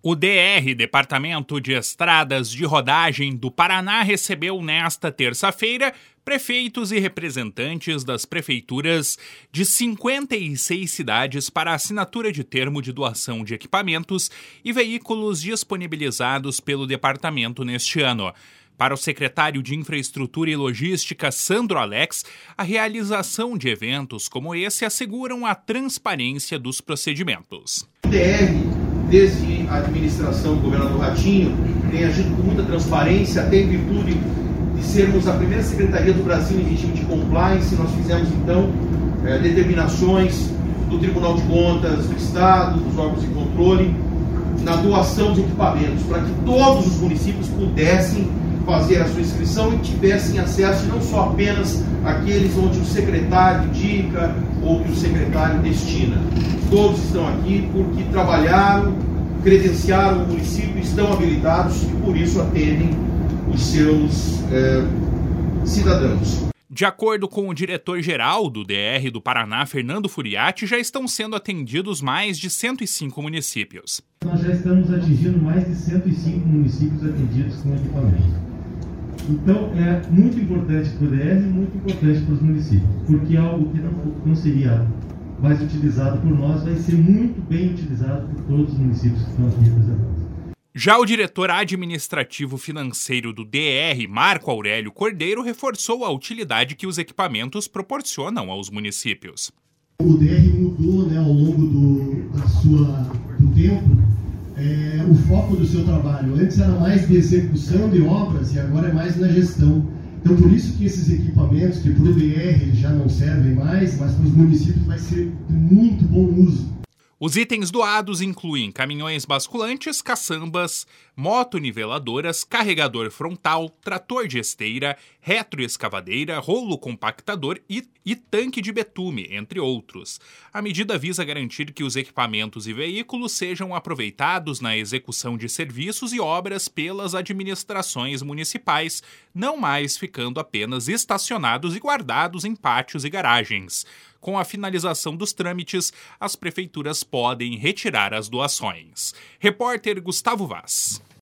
O DR, Departamento de Estradas de Rodagem do Paraná, recebeu nesta terça-feira prefeitos e representantes das prefeituras de 56 cidades para assinatura de termo de doação de equipamentos e veículos disponibilizados pelo departamento neste ano. Para o secretário de Infraestrutura e Logística, Sandro Alex, a realização de eventos como esse asseguram a transparência dos procedimentos. O DR, desde a administração do governador Ratinho, tem agido com muita transparência, até em virtude de sermos a primeira secretaria do Brasil em regime de compliance. Nós fizemos, então, determinações do Tribunal de Contas do Estado, dos órgãos de controle, na doação de equipamentos, para que todos os municípios pudessem fazer a sua inscrição e tivessem acesso, não só apenas aqueles onde o secretário indica ou que o secretário destina. Todos estão aqui porque trabalharam, credenciaram o município, estão habilitados e por isso atendem os seus cidadãos. De acordo com o diretor-geral do DR do Paraná, Fernando Furiati, já estão sendo atendidos mais de 105 municípios. Nós já estamos atingindo mais de 105 municípios atendidos com equipamento. Então, é muito importante para o DR e muito importante para os municípios, porque algo que não seria mais utilizado por nós vai ser muito bem utilizado por todos os municípios que estão aqui representados. Já o diretor administrativo financeiro do DR, Marco Aurélio Cordeiro, reforçou a utilidade que os equipamentos proporcionam aos municípios. O DR mudou, ao longo do tempo, o foco do seu trabalho. Antes era mais de execução de obras e agora é mais na gestão. Então, por isso que esses equipamentos, que para o DR já não servem mais, mas para os municípios vai ser de muito bom uso. Os itens doados incluem caminhões basculantes, caçambas, motoniveladoras, carregador frontal, trator de esteira, retroescavadeira, rolo compactador e tanque de betume, entre outros. A medida visa garantir que os equipamentos e veículos sejam aproveitados na execução de serviços e obras pelas administrações municipais, não mais ficando apenas estacionados e guardados em pátios e garagens. Com a finalização dos trâmites, as prefeituras podem retirar as doações. Repórter Gustavo Vaz.